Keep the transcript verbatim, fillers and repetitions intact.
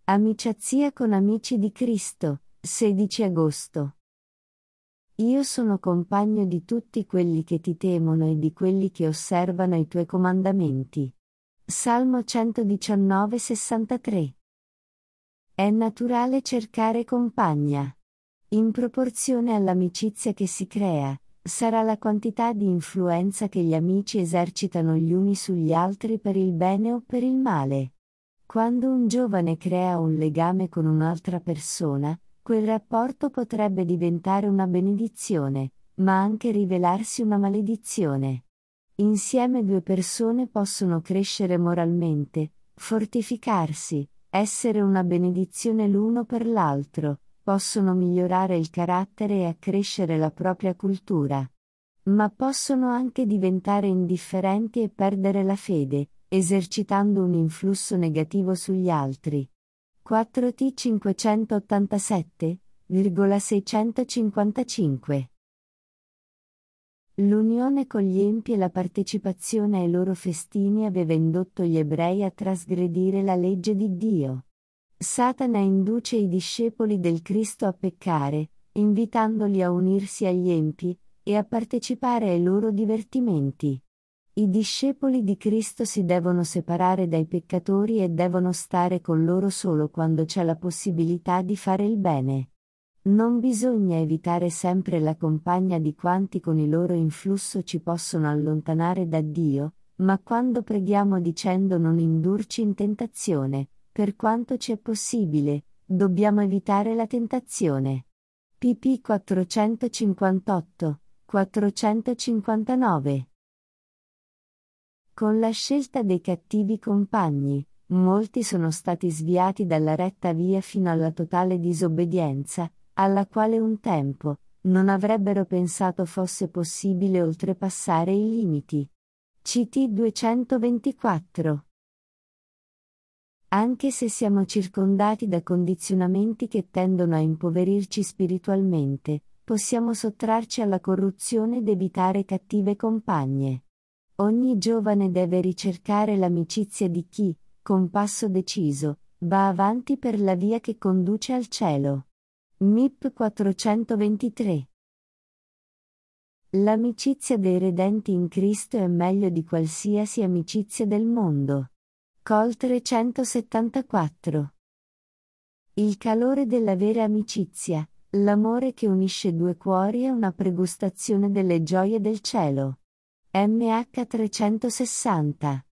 Amicizia con amici di Cristo, sedici agosto. Io sono compagno di tutti quelli che ti temono e di quelli che osservano i tuoi comandamenti. Salmo centodiciannove sessantatré. È naturale cercare compagna. In proporzione all'amicizia che si crea, sarà la quantità di influenza che gli amici esercitano gli uni sugli altri per il bene o per il male. Quando un giovane crea un legame con un'altra persona, quel rapporto potrebbe diventare una benedizione, ma anche rivelarsi una maledizione. Insieme due persone possono crescere moralmente, fortificarsi, essere una benedizione l'uno per l'altro, possono migliorare il carattere e accrescere la propria cultura. Ma possono anche diventare indifferenti e perdere la fede, esercitando un influsso negativo sugli altri. quattro T cinquecentottantasette, seicentocinquantacinque. L'unione con gli empi e la partecipazione ai loro festini aveva indotto gli ebrei a trasgredire la legge di Dio. Satana induce i discepoli del Cristo a peccare, invitandoli a unirsi agli empi e a partecipare ai loro divertimenti. I discepoli di Cristo si devono separare dai peccatori e devono stare con loro solo quando c'è la possibilità di fare il bene. Non bisogna evitare sempre la compagnia di quanti con il loro influsso ci possono allontanare da Dio, ma quando preghiamo dicendo non indurci in tentazione, per quanto ci è possibile, dobbiamo evitare la tentazione. P P quattrocentocinquantotto, quattrocentocinquantanove. Con la scelta dei cattivi compagni, molti sono stati sviati dalla retta via fino alla totale disobbedienza, alla quale un tempo non avrebbero pensato fosse possibile oltrepassare i limiti. C T duecentoventiquattro. Anche se siamo circondati da condizionamenti che tendono a impoverirci spiritualmente, possiamo sottrarci alla corruzione ed evitare cattive compagne. Ogni giovane deve ricercare l'amicizia di chi, con passo deciso, va avanti per la via che conduce al cielo. M I P quattrocentoventitré. L'amicizia dei redenti in Cristo è meglio di qualsiasi amicizia del mondo. Col trecentosettantaquattro. Il calore della vera amicizia, l'amore che unisce due cuori è una pregustazione delle gioie del cielo. M H trecentosessanta.